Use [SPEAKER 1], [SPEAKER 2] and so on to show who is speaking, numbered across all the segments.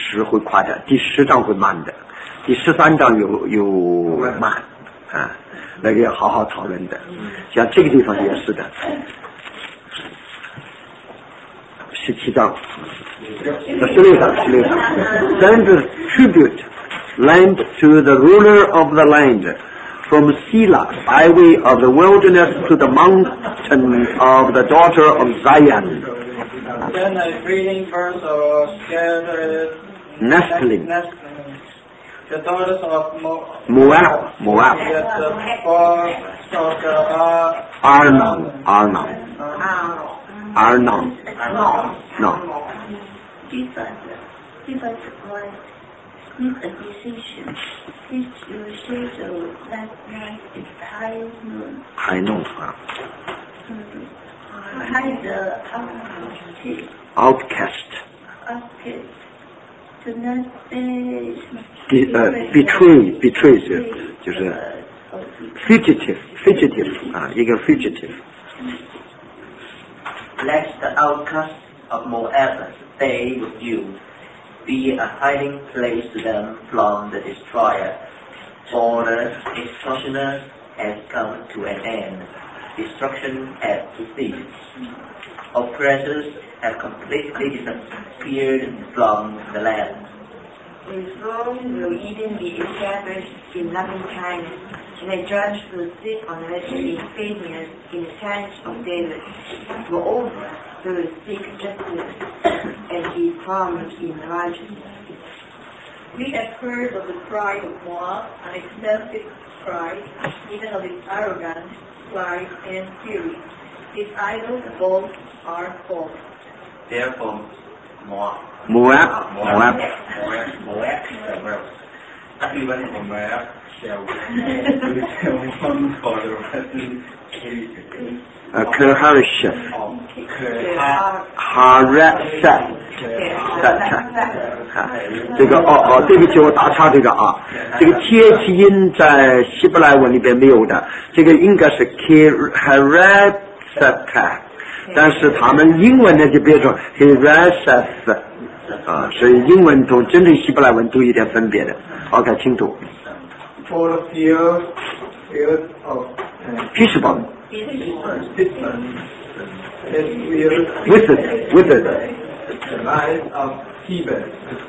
[SPEAKER 1] 10会快的，第10章会慢的，第13章有慢啊，那个要好好讨论的。像这个地方也是的，17章，16章，send tribute land to the ruler of the land from Sela by way of the wilderness to the mountain of the daughter of Zion.
[SPEAKER 2] Then a breeding birds or scattered
[SPEAKER 1] Nestling.
[SPEAKER 2] The daughters of
[SPEAKER 1] Moab.
[SPEAKER 2] Yet the forms of the
[SPEAKER 1] Arnon. No.
[SPEAKER 3] Jesus Christ make a decision. Did you say so last night is high noon?
[SPEAKER 1] High noon.
[SPEAKER 3] Hide the
[SPEAKER 1] Outcast.
[SPEAKER 3] To not
[SPEAKER 1] betray 就是 fugitive 啊，一个 fugitive。
[SPEAKER 4] Let the outcasts of Moab stay with you. Be a hiding place to them from the destroyer. For the extortioner has come to an end. Destruction at the sea. Oppressors have completely disappeared from the land.
[SPEAKER 5] His throne will even be established in loving kindness, and a judge will sit on it in faithfulness in the tents of David. Moreover, he will seek justice and be firm in righteousness.
[SPEAKER 6] We have heard of the pride of Moab, an excessive pride, even of its arrogance, pride, and fury. Its idols both are false.
[SPEAKER 4] Therefore, Moab. Everyone from Moab shall come for the
[SPEAKER 1] 这个对不起，我打岔这个啊，这个 th 音在希伯来文里边没有的，这个应该是 Kirasat， 但是他们英文呢就变成 Kirasat 啊，所以英文同针对希伯来文都有点分别的。OK， 清楚。
[SPEAKER 2] For the field of
[SPEAKER 1] peaceable. With it.
[SPEAKER 2] The line of Seba.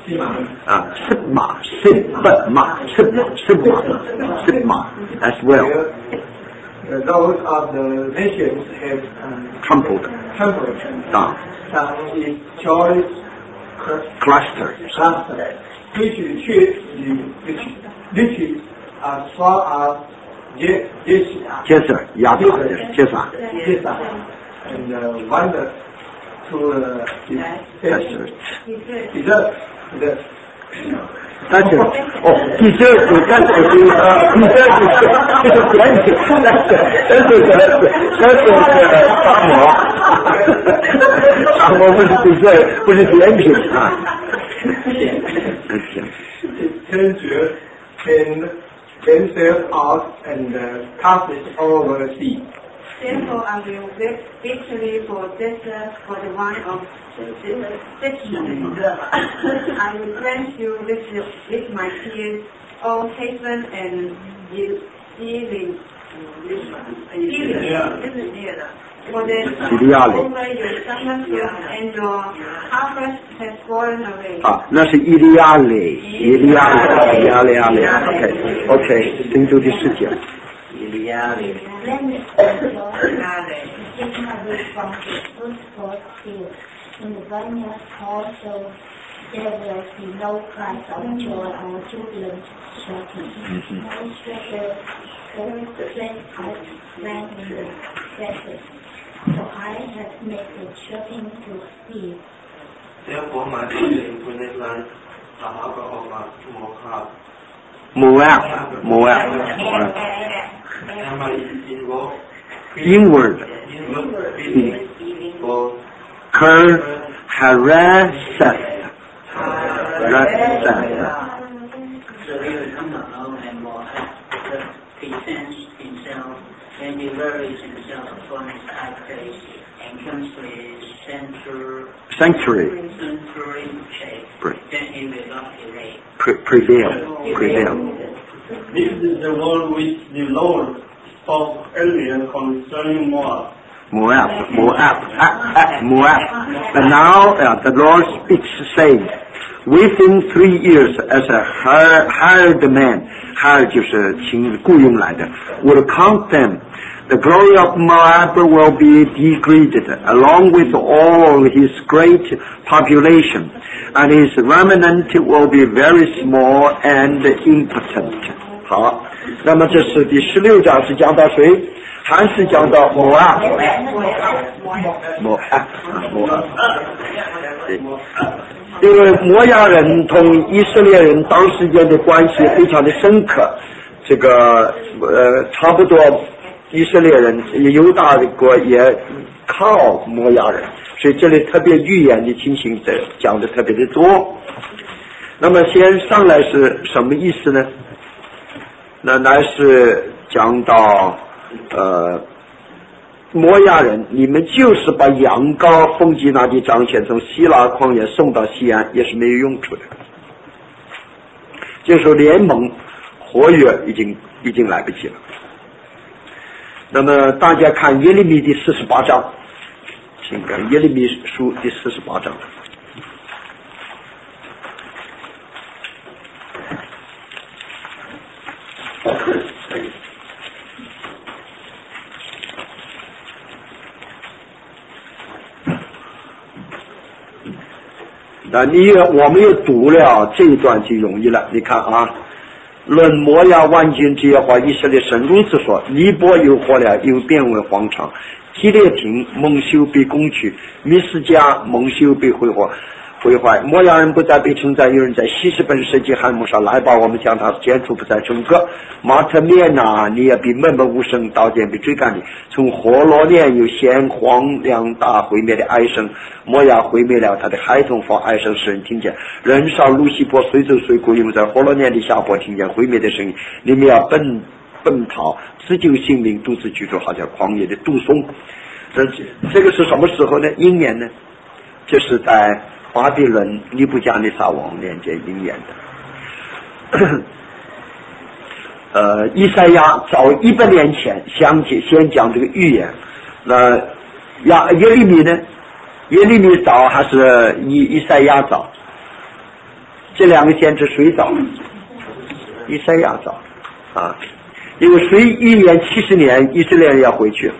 [SPEAKER 1] Sibma as well.
[SPEAKER 2] Those of the nations have
[SPEAKER 1] trampled down.
[SPEAKER 2] Some is choice
[SPEAKER 1] cluster.
[SPEAKER 2] Which as far as
[SPEAKER 1] Jezza.
[SPEAKER 2] And wander to desert.
[SPEAKER 1] 但是desert 沙漠不是 desert 不是甜品啊。
[SPEAKER 2] themselves out and cast it over the sea.
[SPEAKER 5] Therefore I will victory for desert for the one of destruction. I will cleanse you with my tears, O hasten and healing. For the over your summer field and your harvest has fallen away.
[SPEAKER 1] 啊，那是伊利亚里 OK， 听住第10节。
[SPEAKER 3] Let me take my root from the fruitful field. In the vineyard also there will be no cries of joy or jubilant shouting. No stranger carries the same as land in the desert. For I have made the children to speak.
[SPEAKER 4] Therefore my children will not learn the harbor of
[SPEAKER 1] Moab. Inward. Haraseth.
[SPEAKER 7] So he will come along and Moab presents himself and delivers himself upon his high place and comes to his sanctuary shape. Then he he will not
[SPEAKER 1] prevail.
[SPEAKER 2] This is the word which the Lord spoke earlier concerning Moab.
[SPEAKER 1] Moab. And now the Lord speaks, saying, within 3 years, as a hired man, hired 就是雇佣来的 will count them. The glory of Moab will be degraded, along with all his great population, and his remnant will be very small and impotent. 好，那么这是第16章是讲到谁？还是讲到摩押？因为摩押人同以色列人当时间的关系非常的深刻，这个差不多以色列人犹大的国也靠摩押人，所以这里特别预言的情形讲的特别的多。那么先上来是什么意思呢？那乃是讲到摩押人，你们就是把羊羔奉祭那地彰显从希拉旷野送到西安，也是没有用处的。就是说联盟活跃已经来不及了。那么大家看耶利米第48章，请看耶利米书第48章。那我们又读了这一段就容易了。你看啊，论摩押万军之耶和华以色列神如此说：尼泊有火了，又变为荒场；基列亭蒙羞被攻取，米斯加蒙羞被毁坏。摩押人不再被称赞，有人在希实本设计汉幕上来吧，我们将他剪除不再整个。马特面呐，你也必闷闷无声，刀剑被追赶你。从火罗念有鲜黄两大毁灭的哀声，摩押毁灭了他的孩童，发哀声使人听见。人上路西坡随走随过，因为在火罗念的下坡听见毁灭的声音，你们要奔逃，自救性命，独自居住，好像旷野的杜松。这个是什么时候呢？应验呢？就是在巴比伦尼布加尼撒王年间应验的。以赛亚早100年前先讲这个预言。那耶利米呢？耶利米早还是以赛亚早？这两个先知谁早？以赛亚早啊，因为谁预言70年以色列人要回去？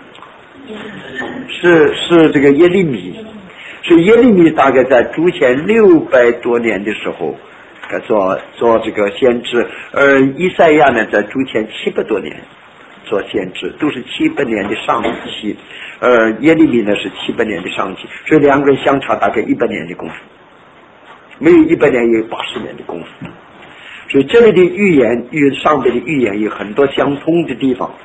[SPEAKER 1] 是这个耶利米。所以耶利米大概在主前600多年的时候做这个先知，而以赛亚呢在主前700多年做先知，都是700年的上期，耶利米呢是700年的上期，所以两个人相差大概100年的功夫，没有100年也有80年的功夫。所以这里的预言与上边的预言有很多相通的地方。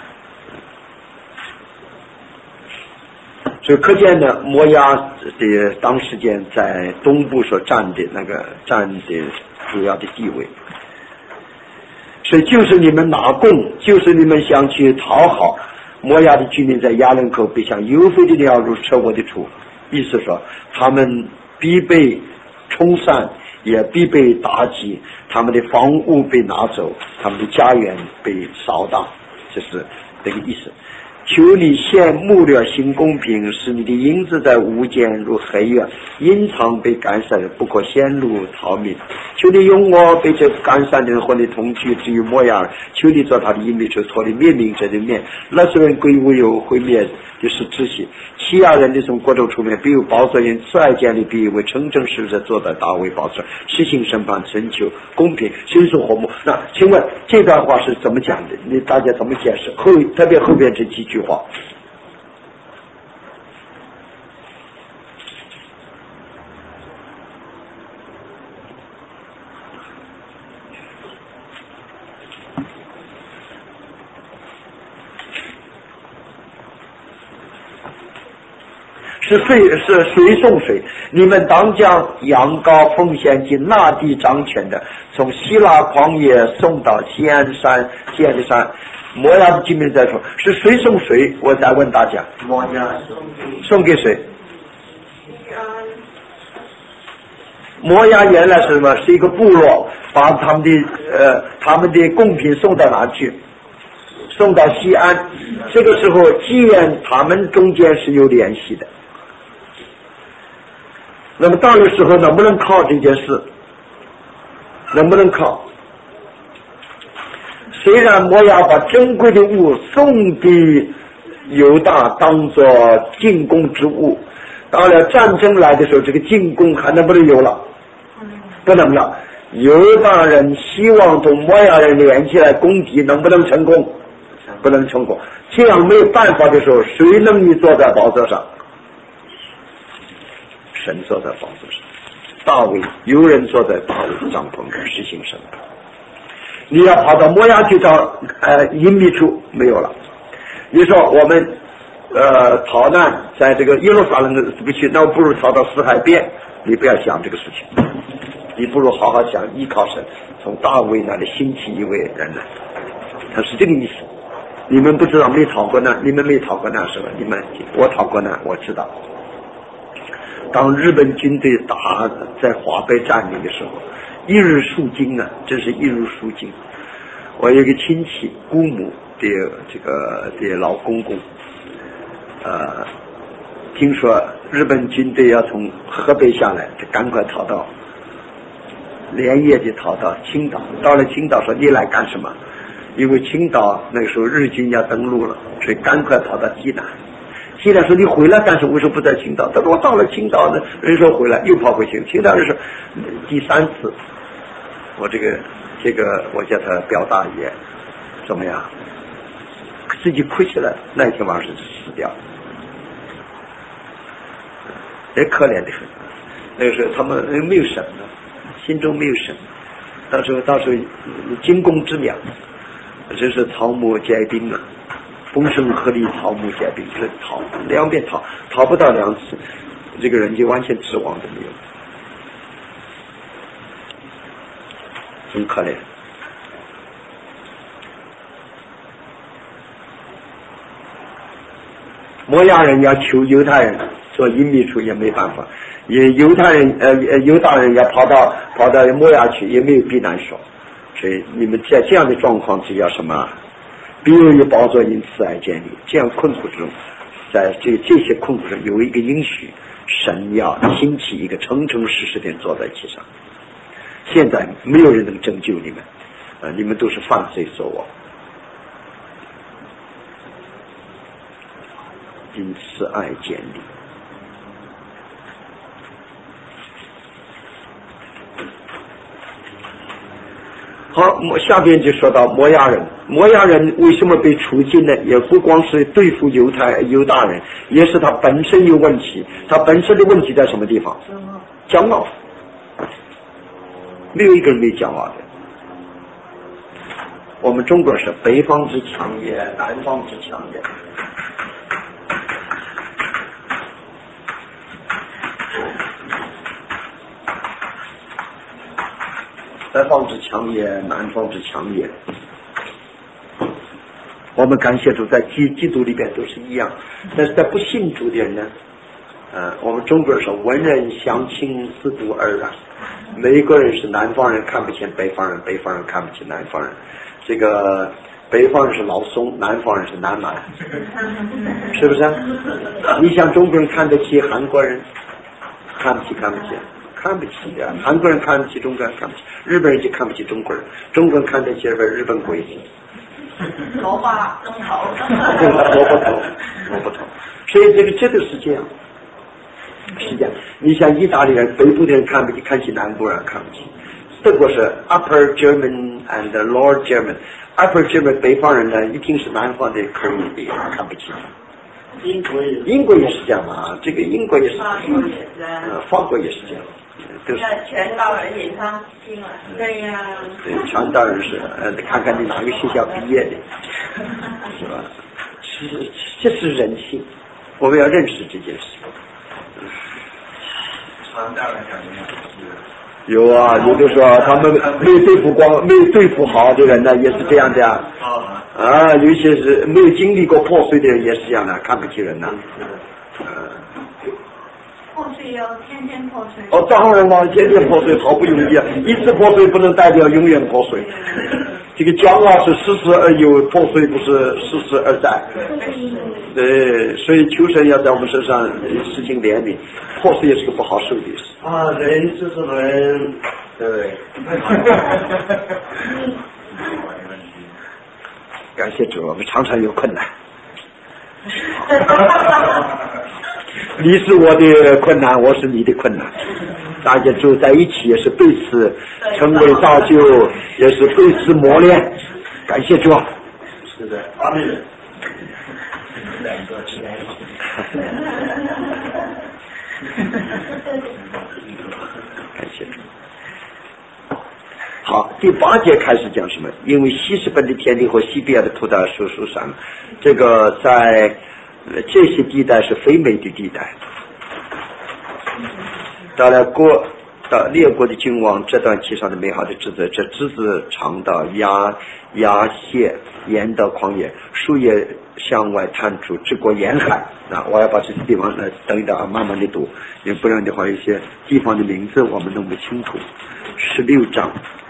[SPEAKER 1] 所以可见呢，摩押的当时间在东部所占的主要的地位。所以就是你们拿贡，就是你们想去讨好摩押的居民，在亚伦口必像游飞的鸟如车窝的出，意思说他们必被冲散，也必被打击，他们的房屋被拿走，他们的家园被扫荡，这是这个意思。求你现目了行公平，使你的影子在无间如黑夜，隐藏被干散的不可显露逃命。求你用我被这干散的人和你同去，至于摩押，求你做他的隐秘处，脱离灭命者的面。那些人归无有毁灭的是窒息，欺压人的从国中出面，必有宝座人慈爱建立，必为称正使者坐在大卫宝座，实行审判，寻求公平，寻求和睦。那请问这段话是怎么讲的？你大家怎么解释？特别后边这几句话。是谁送谁？你们当将羊羔奉献及那地掌权的，从希拉旷野送到西安的山，摩押的居民在说，是谁送谁？我再问大家，
[SPEAKER 4] 摩押
[SPEAKER 1] 送给谁？
[SPEAKER 8] 摩押原来是什么？是一个部落，把他们的贡品送到哪去？送到西安。这个时候既然他们中间是有联系的，那么到了时候能不能靠这件事？能不能靠？虽然摩押把珍贵的物送给犹大当作进贡之物，到了战争来的时候，这个进贡还能不能有了？不能了。犹大人希望同摩押人联起来攻击，能不能成功？不能成功。这样没有办法的时候，谁能你坐在宝座上？神坐在宝座上，大卫有人坐在大卫帐篷中实行审判。你要跑到摩押去找隐秘处，没有了。你说我们逃难在这个耶路撒冷不去，那不如逃到死海边。你不要想这个事情，你不如好好想依靠神，从大卫那里兴起一位人来。他是这个意思。你们不知道，没逃过难，你们没逃过难是吧？我逃过难，我知道。当日本军队打在华北占领的时候，一日数惊啊，真是一日数惊。我有一个亲戚姑母的的老公公，听说日本军队要从河北下来，就赶快逃到，连夜就逃到青岛。到了青岛说你来干什么？因为青岛那个时候日军要登陆了，所以赶快跑到济南。济南说你回来干什么？为什么不在青岛？他说我到了青岛呢，人说回来又跑回去。青岛人说第3次，我这个我叫他表大爷，怎么样？自己哭起来，那天晚上就死掉了，也可怜的很。那个时候他们没有神了，心中没有神，到时候惊弓之鸟，这是草木皆兵啊，风声鹤唳，草木皆兵，这逃两边逃不到2次，这个人就完全指望都没有，很可怜。摩押人要求犹太人做隐秘处也没办法，犹大人要跑到摩押去也没有避难所，所以你们在这样的状况之下，什么必有一宝座因慈爱建立，这样困苦中，在这些困苦中有一个应许，神要兴起一个诚诚实实的人坐在其上。现在没有人能拯救你们，你们都是犯罪作恶，因慈爱建立。好，下边就说到摩押人。摩押人为什么被处禁呢？也不光是对付犹大人，也是他本身有问题。他本身的问题在什么地方？骄傲。没有一个人没骄傲的。我们中国是北方之强也，南方之强也。北方之强也，南方之强也。我们感谢主，在基督里边都是一样，但是在不信主的人呢，我们中国人说文人相亲，似独而然。美国人是南方人看不起北方人，北方人看不起南方人。这个北方人是老松，南方人是南蛮，是不是？你像中国人看得起韩国人，看不起的。韩国人看不起中国人，看不起日本人，就看不起中国人。中国人看得起日本鬼子。
[SPEAKER 6] 萝卜中头，
[SPEAKER 8] 萝卜头。所以这个是这样。是这样，你像意大利人，北部的人看起南部人看不起。德国是 Upper German and Lower German。Upper German 北方人呢，一定是南方的可以看不起。英国也是这样嘛，这个英国也是，法国也是这样。都是
[SPEAKER 5] 全道人也上进了，对呀。
[SPEAKER 8] 对，全道人是看看你哪个学校毕业的，是吧？这是人性，我们要认识这件事。有啊，有的时候他们没有对付好的人呢，也是这样的啊。有些是没有经历过破碎的人也是这样的，看不起人呐。
[SPEAKER 6] 破碎要天天破碎。
[SPEAKER 8] 哦，当然了，天天破碎好不容易啊，一次破碎不能代表永远破碎。这个骄傲是时时而有，破碎不是时时而在。对，所以求神要在我们身上施行怜悯，破碎也是个不好受的事。
[SPEAKER 2] 啊，人就是人，
[SPEAKER 8] 对。感谢主，我们常常有困难。你是我的困难，我是你的困难，大家住在一起也是彼此成为造就，也是彼此磨练。感谢主。
[SPEAKER 2] 是的，阿门。
[SPEAKER 8] 感谢主。好，第8节开始讲什么？因为希实本的田地和西比亚的葡萄树树上，这个在这些地带是肥美的地带。到列国的君王这段期上的美好的枝子，这枝子长到崖蟹，沿到旷野，树叶向外探出，直过沿海。我要把这些地方等一等啊，慢慢的读，因为不然的话，有些地方的名字我们弄不清楚。16章。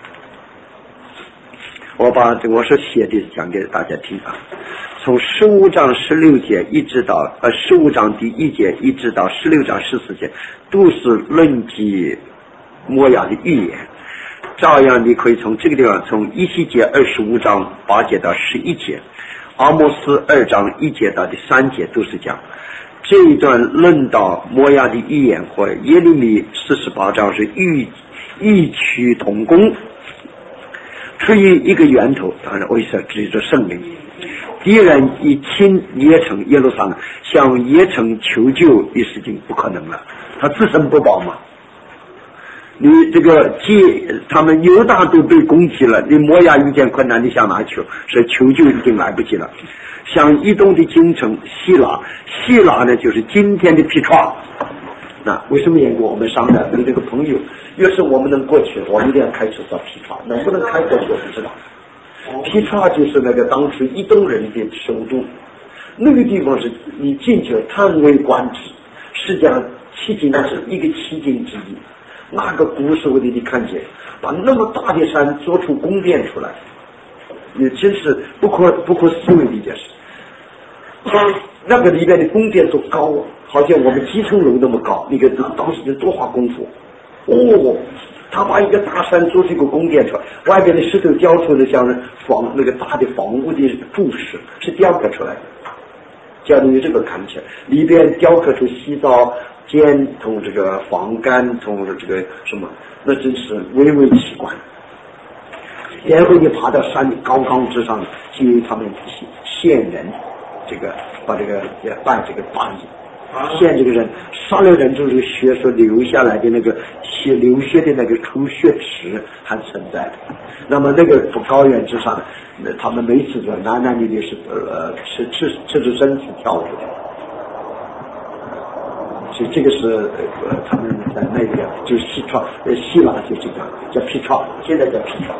[SPEAKER 8] 我把我所写的讲给大家听啊，从15章16节一直到15章第1节一直到16章14节，都是论及摩亚的预言。照样你可以从这个地方，从以西结25章8节到11节，阿摩斯2章1节到第3节都是讲这一段论到摩亚的预言，或耶利米48章是异曲同工。出于一个源头，当然为什么指着圣灵？敌人一侵耶城耶路撒冷，向耶城求救的事情不可能了，他自身不保嘛。你这个他们犹大都被攻击了，你摩亚遇见困难，你向哪求？所以求救已经来不及了。像以东的京城希腊呢，就是今天的皮川。那为什么演过我们商量跟这个朋友，要是我们能过去，我们一定要开车到皮川，能不能开过去我不知道。皮川就是那个当时以东人的首都，那个地方是你进去叹为观止，实际上迄今是一个奇景之一。那个古时候的你看见，把那么大的山做出宫殿出来，也真是不可思议的一件事。那个里边的宫殿都高，好像我们几层楼那么高，那个当时就多花功夫。他把一个大山做出一个宫殿出来，外边的石头雕出的像那个大的房屋的柱石，是雕刻出来的。假如有这个看起来，里边雕刻出洗澡间同这个房间同这个什么，那真是微微奇观。然后你爬到山的高岗之上，就有他们献人，这个把这个办这个大礼。献这个人杀了人就是血所流下来的那个流血的那个出血池还存在的。那么那个高原之上，他们每次就男女是赤着身子跳舞的。所以这个是他们在那个就是希腊就这个叫皮川，现在叫皮川。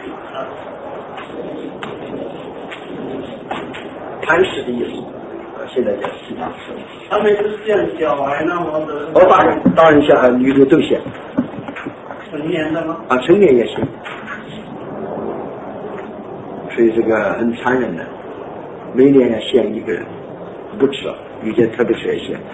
[SPEAKER 8] 磐石的意思。现在叫希腊。
[SPEAKER 2] 他们是像小孩那么的。
[SPEAKER 8] 大人小孩女的都行。
[SPEAKER 2] 成年的吗？
[SPEAKER 8] 成年也行。所以这个很残忍的，每年要献一个人，不止，有些特别是一些。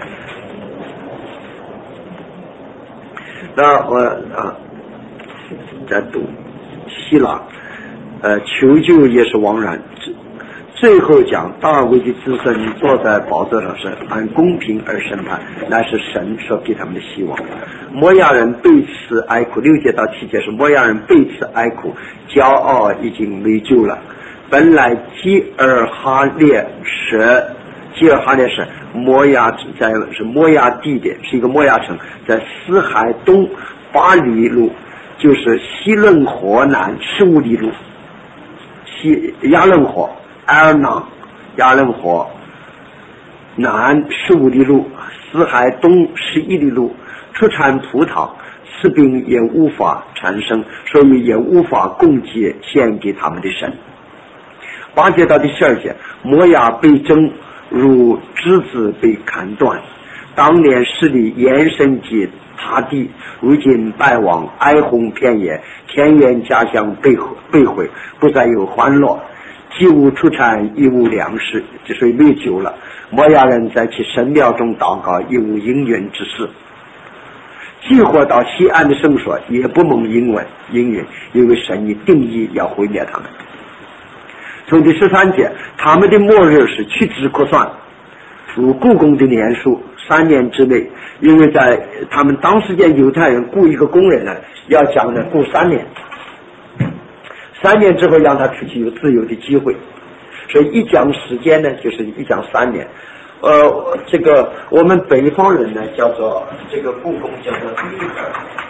[SPEAKER 8] 那我在读希腊，求救也是枉然。最后讲大卫的子孙坐在宝座上是按公平而审判，那是神所给他们的希望。摩亚人被此哀哭，6节到7节是摩亚人被此哀哭，骄傲已经没救了。本来基尔哈列是摩亚地的，是一个摩亚城，在死海东8里路，就是西伦河南15里路，亚伦河亚伦河南15里路，死海东11里路，出产葡萄，士兵也无法产生，所以也无法供给献给他们的神。8节到第12节，摩亚被征如枝子被砍断， 当年势力延伸及他地，如今败亡，哀鸿遍野，田园家乡被毁，不再有欢乐，既无出产，亦无粮食，之所以灭绝了。摩亚人在其神庙中祷告，亦无应允之事。寄火到西岸的圣所，也不蒙应允，因为神已定义要毁灭他们。从第13节，他们的末日是屈指可算，如故宫的年数3年之内，因为在他们当时间犹太人雇一个工人呢，要讲呢雇3年，3年之后让他出去有自由的机会，所以一讲时间呢就是一讲3年。这个我们北方人呢叫做这个故宫叫做立儿，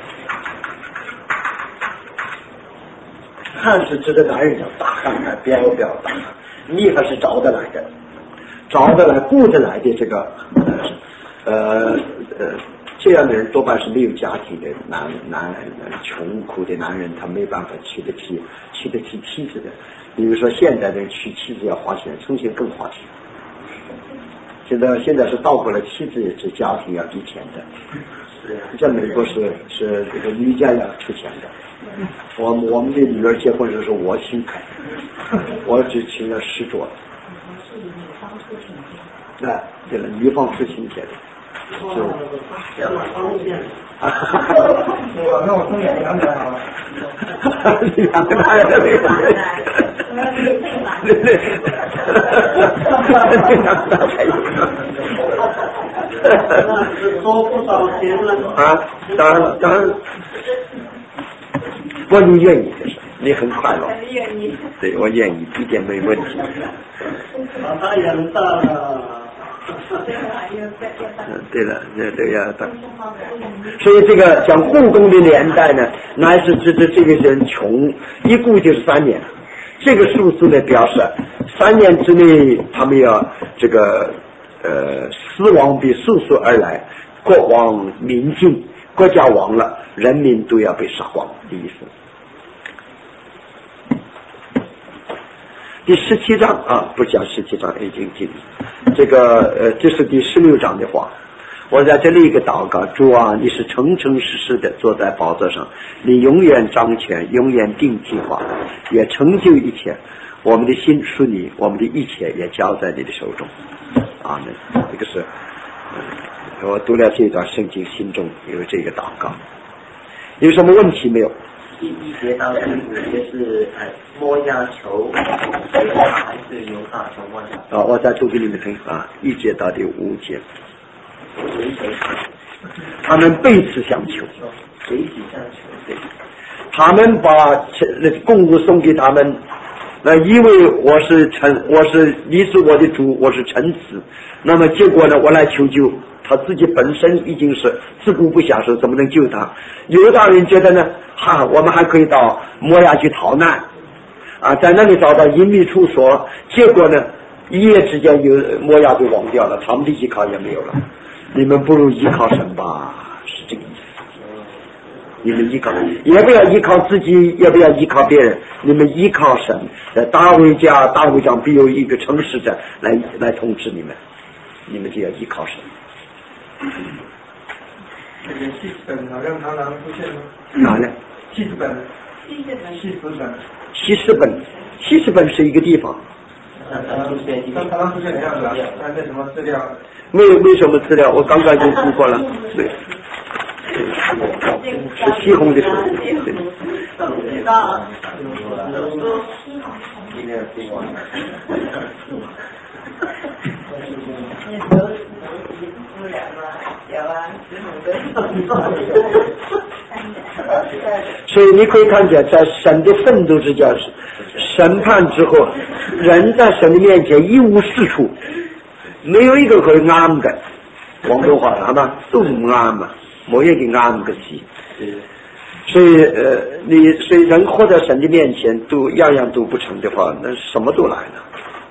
[SPEAKER 8] 汉是指的男人叫大汉啊，彪大汉，立儿是找得来的，雇得来的这个这样的人多半是没有家庭的穷苦的男人，他没办法娶得起妻子的。比如说现在的人娶妻子要花钱，从前更花钱。现在是倒过来，妻子是家庭要给钱的。在美国是这个女家要出钱的。我们的女儿结婚时是我请客，我只请了10桌。对了，女方出请帖的。那
[SPEAKER 2] 我送你2台好了。多不少钱了
[SPEAKER 8] 啊！当然，不过你愿意的，你很快乐。对，我愿意，一点没问题。
[SPEAKER 2] 把他养大了。
[SPEAKER 8] 对了，这要的。所以这个讲故宫的年代呢，乃是指这个人穷，一雇就是3年。这个数字呢表示3年之内他们要这个死亡比速速而来，国亡民尽，国家亡了，人民都要被杀光的意思。第17章啊，不讲17章已经尽了。这个这是第16章的话。我在这里一个祷告，主啊，你是诚诚实实的坐在宝座上，你永远掌权，永远定计划，也成就一切。我们的心属你，我们的一切也交在你的手中。阿门。这个是我读了这段圣经，心中有这个祷告。有什么问题没有？
[SPEAKER 4] 1节到15节是摸亚球还是犹大球摸亚？
[SPEAKER 8] 我再读给你们听啊，1节到第5节。他们背刺相求，
[SPEAKER 4] 彼此相求，对。
[SPEAKER 8] 他们把供物送给他们，因为你是我的主，我是臣子。那么结果呢，我来求救，他自己本身已经是自顾不暇手，怎么能救他？犹大人觉得呢，我们还可以到摩亚去逃难啊，在那里找到隐秘处所。结果呢，一夜之间摩亚就亡掉了，他们的依靠也没有了。你们不如依靠神吧，是这个意思。你们依靠，也不要依靠自己，也不要依靠别人，你们依靠神。在大卫家必有一个诚实者来统治你们，你们就要依靠神。
[SPEAKER 2] 这个70本好像常常出现吗？
[SPEAKER 8] 哪呢
[SPEAKER 2] ？70本
[SPEAKER 8] ？70本是一个地方。
[SPEAKER 2] 常出现的样子啊？那什么资料？
[SPEAKER 8] 没什么资料，我刚刚已经读过了。对，是西红的书。对。所以你可以看见，在神的愤怒之下，审判之后，人在神的面前一无是处，没有一个可以啱嘅。廣東話係嘛，都唔啱啊，冇一個啱嘅事。所以人活在神的面前，都样样都不成的话，那什么都来了。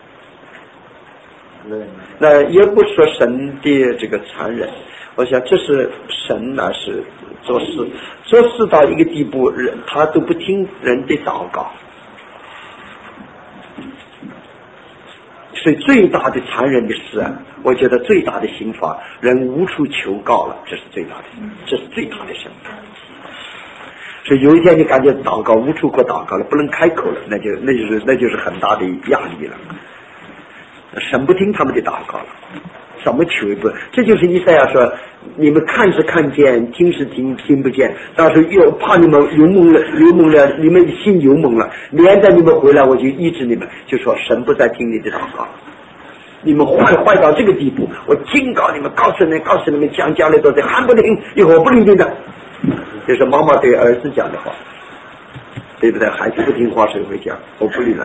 [SPEAKER 8] 那也不说神的这个残忍，我想这是神乃是做事到一个地步，人他都不听人的祷告。 是最大的残忍的事啊！我觉得最大的刑罚，人无处求告了，这是最大的，这是最大的审判。所以有一天你感觉祷告无处可祷告了，不能开口了，那就是很大的压力了。神不听他们的祷告了，怎么求也不？这就是以赛亚说：你们看是看见，听是听不见，但是又怕你们油蒙了，你们心油蒙了，连着你们回来，我就医治你们。就说神不再听你的祷告，你们坏到这个地步，我警告你们，告诉你们，讲了都是还不听，以后我不理你的。这是妈妈对儿子讲的话，对不对？孩子不听话谁会讲？我不理了，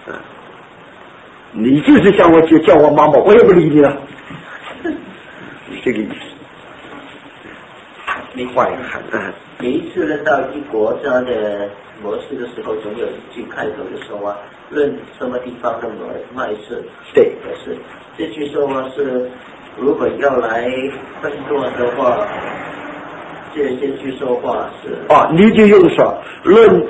[SPEAKER 8] 你就是叫我妈妈，我也不理你了，这个意思。坏孩子。
[SPEAKER 4] 每一次论到一国家的模式的时候，总有一句开头的说话，论什么地方的脉事。
[SPEAKER 8] 对，
[SPEAKER 4] 是这句说话是，如果要来分段的话，这句说话是。
[SPEAKER 8] 你就用说论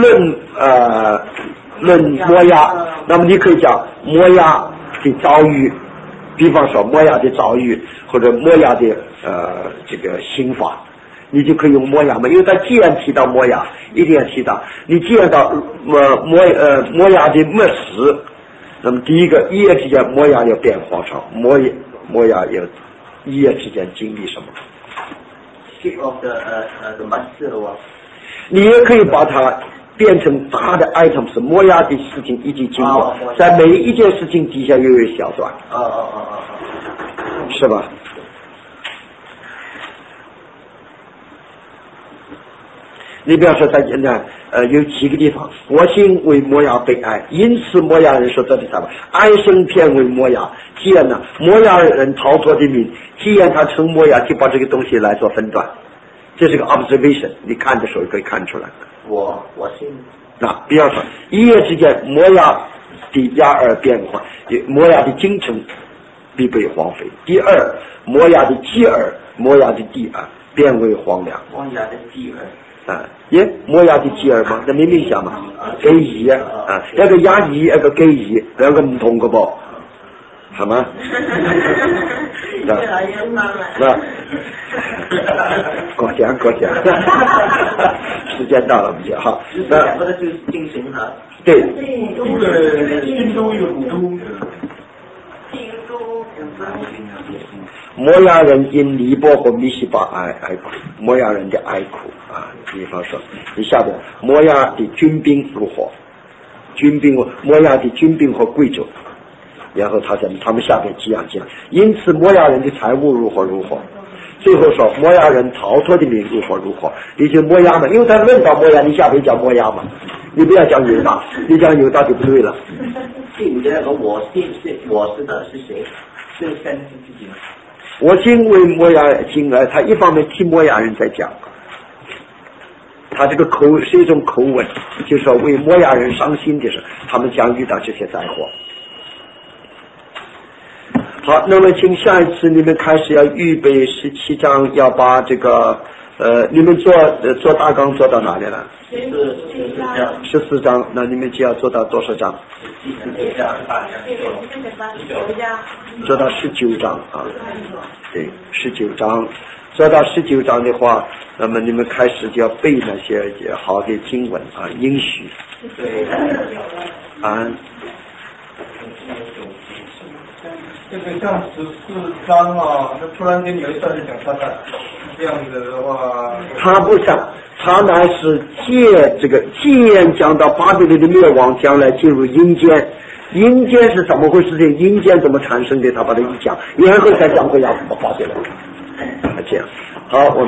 [SPEAKER 8] 摩押，那么你可以讲摩押的遭遇，比方说摩押的遭遇或者摩押的这个刑罚。你就可以用摩押嘛，因为他既然提到摩押，一定要提到。你既然到摩押的末时，那么第一个一夜之间摩押要变黄巢，摩押要一夜之间经历什么？你也可以把它变成大的 items， 摩押的事情已经经过，在每一件事情底下又有小段，是吧？你比方说在现在有几个地方，我心为摩押悲哀，因此摩押人说这里什么哀声片为摩押。既然呢摩押人逃脱的命，既然他成摩押，就把这个东西来做分段，这是个 observation， 你看的时候可以看出来。
[SPEAKER 4] 我信。
[SPEAKER 8] 比方说一夜之间摩押的亚尔变化，摩押的京城必被荒废。第二，摩押的基尔，摩押的地尔变为荒凉。
[SPEAKER 4] 摩押的基尔。
[SPEAKER 8] 摩押的基尔嘛，那明明想嘛，给乙一個押乙，一個基乙，兩個唔同嘅噃，係嘛？過獎，時間到了，不好。
[SPEAKER 4] 那兩個都就是精神哈。
[SPEAKER 8] 對。
[SPEAKER 2] 京都一個古都。
[SPEAKER 8] 摩押人因尼泊和米西巴哀哭，摩押人的哀哭比方说，你下边摩押的军兵如火，摩押的军兵和贵族，然后他们下边这样，因此摩押人的财物如何，最后说摩押人逃脱的命如何，你就摩押嘛，因为他论到摩押，你下边讲摩押嘛，你不要讲犹大，你讲犹大就不对了。
[SPEAKER 4] 第五节那个我是的是谁？是三字自己吗？
[SPEAKER 8] 我心为摩押经他一方面替摩押人在讲，他这个是一种口吻，就是说为摩押人伤心的是他们将遇到这些灾祸。好，那么请下一次你们开始要预备17章，要把这个你们做大纲做到哪里了？14章，那你们就要做到多少章？做到19章对，19章。做到19章的话，那么你们开始就要背那些好的经文应许。
[SPEAKER 2] 这个像14章那突然间有一段就讲撒旦，这样子的话，
[SPEAKER 8] 他不像，他乃是既然讲到巴比伦的灭亡，将来进入阴间。阴间是怎么回事？阴间怎么产生的？他把它一讲，然后再讲回亚伯巴比伦。这样，好，我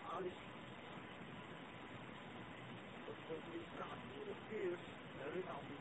[SPEAKER 8] 们。Very